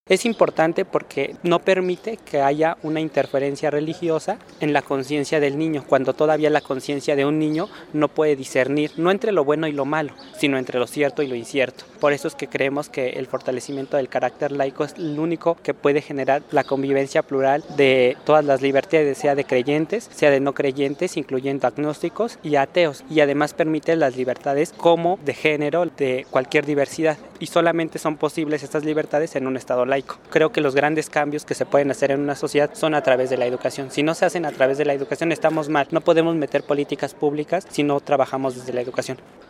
Es importante porque no permite que haya una interferencia religiosa en la conciencia del niño, cuando todavía la conciencia de un niño no puede discernir, no entre lo bueno y lo malo, sino entre lo cierto y lo incierto. Por eso es que creemos que el fortalecimiento del carácter laico es el único que puede generar la convivencia plural de todas las libertades, sea de creyentes, sea de no creyentes, incluyendo agnósticos y ateos, y además permite las libertades como de género, de cualquier diversidad, y solamente son posibles estas libertades en un estado laico. Creo que los grandes cambios que se pueden hacer en una sociedad son a través de la educación. Si no se hacen a través de la educación, estamos mal. No podemos meter políticas públicas si no trabajamos desde la educación.